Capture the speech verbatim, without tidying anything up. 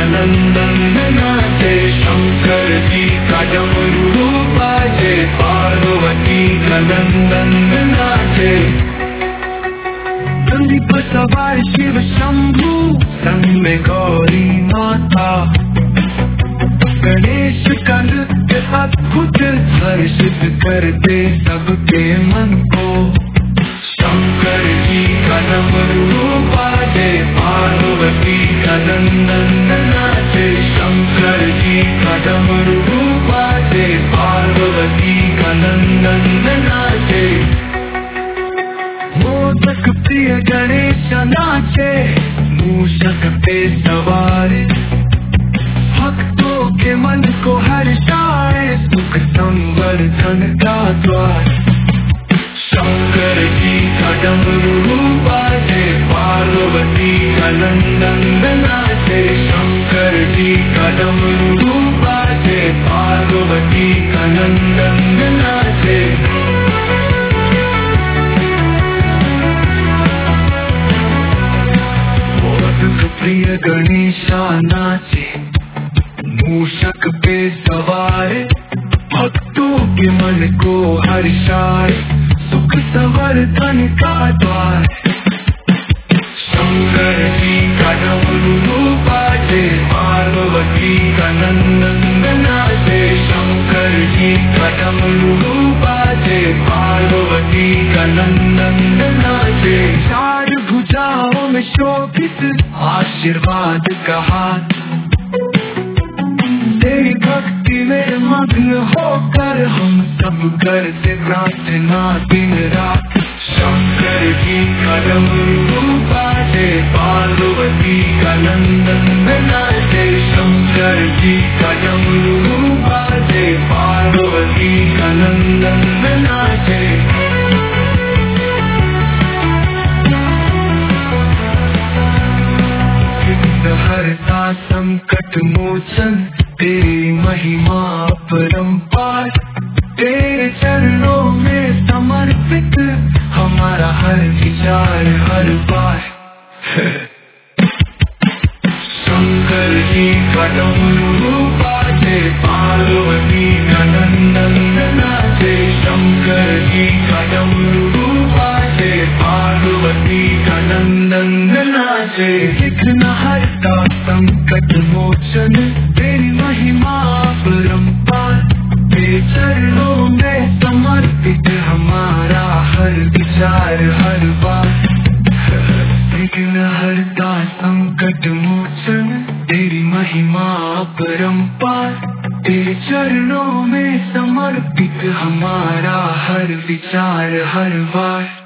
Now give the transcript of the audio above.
नंदन नाचे, शंकर जी का डमरू बाजे, पार्वती का नंदन नाचे। नंदी पर सवार शिव शंभू, संग में गौरी माता, गणेश का नृत्य अद्भुत हर्षित करते सबके मन को। शंकर जी का डमरू बाजे, पार्वती का नंदन नाचे, शंकर जी का डमरू बाजे, पार्वती का नंदन नाचे। मोदक प्रिय गणेश नाचे, मूषक पे सवार, भक्तों के मन को हर्षाए, सुख संवर्धन का द्वार। शंकर जी का डमरू बाजे, पार्वती का नंदन नाचे, शंकर जी का डमरू बाजे, पार्वती का नंदन नाचे। मोदक प्रिय गणेशा नाचे, मूषक पे सवार, भक्तों के मन को हर्षाए, सुख संवर्धन का द्वार। शंकर जी का डमरू बाजे, पार्वती का नंदन नाचे, शंकर जी का डमरू बाजे, पार्वती का नंदन नाचे। चार भुजाओं में शोभित आशीर्वाद का हाथ, तेरी भक्ति में मग्न होकर हम सब करते प्रार्थना दिन रात। शंकर जी का डमरू बाजे, पार्वती का नंदन नाचे, शंकर जी का डमरू बाजे, पार्वती का नंदन नाचे। हरता संकट मोचन, तेरी महिमा परंपार, तेरे चरणों में समर्पित हमारा हर विचार हर बार। शंकर जी का डमरू बाजे, पार्वती का नंदन नाचे, शंकर जी का डमरू बाजे, पार्वती का नंदन नाचे। विघ्न हरता संकट मोचन, तेरी महिमा परंपार, तेरे चरणों में समर्पित हमारा हर विचार हर बात। विघ्न हरता संकट मोचन, तेरी महिमा परंपार, तेरे चरणों में समर्पित हमारा हर विचार हर बार।